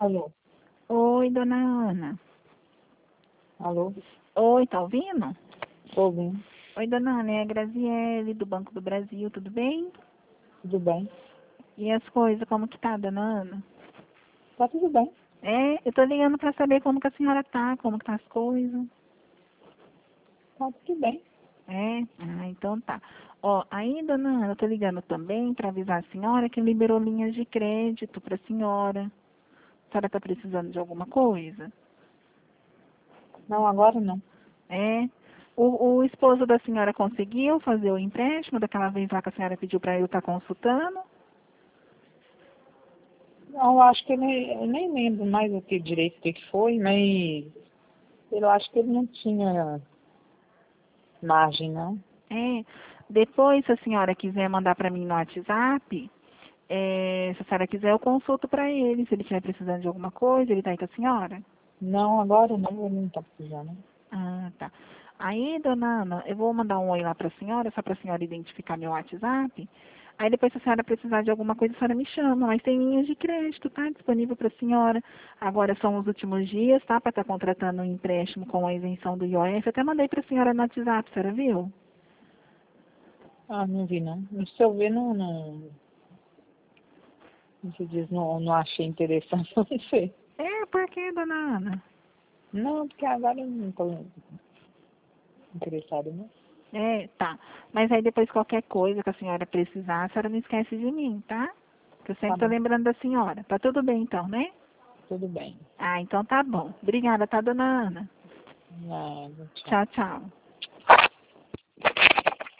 Alô? Oi, dona Ana. Alô? Oi, tá ouvindo? Tô ouvindo. Oi, dona Ana, é a Graziele, do Banco do Brasil, tudo bem? Tudo bem? E as coisas, como que tá, dona Ana? Tá tudo bem. É, eu tô ligando pra saber como que a senhora tá, como que tá as coisas. Tá tudo bem. É? Ah, então tá. Ó, aí, dona Ana, eu tô ligando também pra avisar a senhora que liberou linhas de crédito pra senhora. A senhora tá precisando de alguma coisa? Não, agora não. É? O esposo da senhora conseguiu fazer o empréstimo daquela vez lá que a senhora pediu pra eu estar consultando? Não, eu acho que eu nem lembro mais o que direito que foi, mas eu acho que ele não tinha margem, não. É. Depois, se a senhora quiser mandar para mim no WhatsApp, se a senhora quiser, eu consulto para ele. Se ele estiver precisando de alguma coisa, ele está aí com a senhora? Não, agora não, ele não tá precisando. Ah, tá. Aí, dona Ana, eu vou mandar um oi lá para a senhora, só para a senhora identificar meu WhatsApp. Aí depois, se a senhora precisar de alguma coisa, a senhora me chama. Mas tem linhas de crédito, tá? Disponível para a senhora. Agora são os últimos dias, tá? Para estar contratando um empréstimo com a isenção do IOF. Até mandei para a senhora no WhatsApp, a senhora viu? Ah, não vi não. Se eu ver, não se diz, não achei interessante, eu não sei. É, por quê, dona Ana? Não, porque agora eu não tô interessado, não. É, tá. Mas aí depois qualquer coisa que a senhora precisar, a senhora não esquece de mim, tá? Que eu Tá sempre tô bom, lembrando da senhora. Tá tudo bem então, né? tudo bem. Ah, então tá bom. Obrigada, tá, dona Ana? Nada, tchau. Tchau, tchau.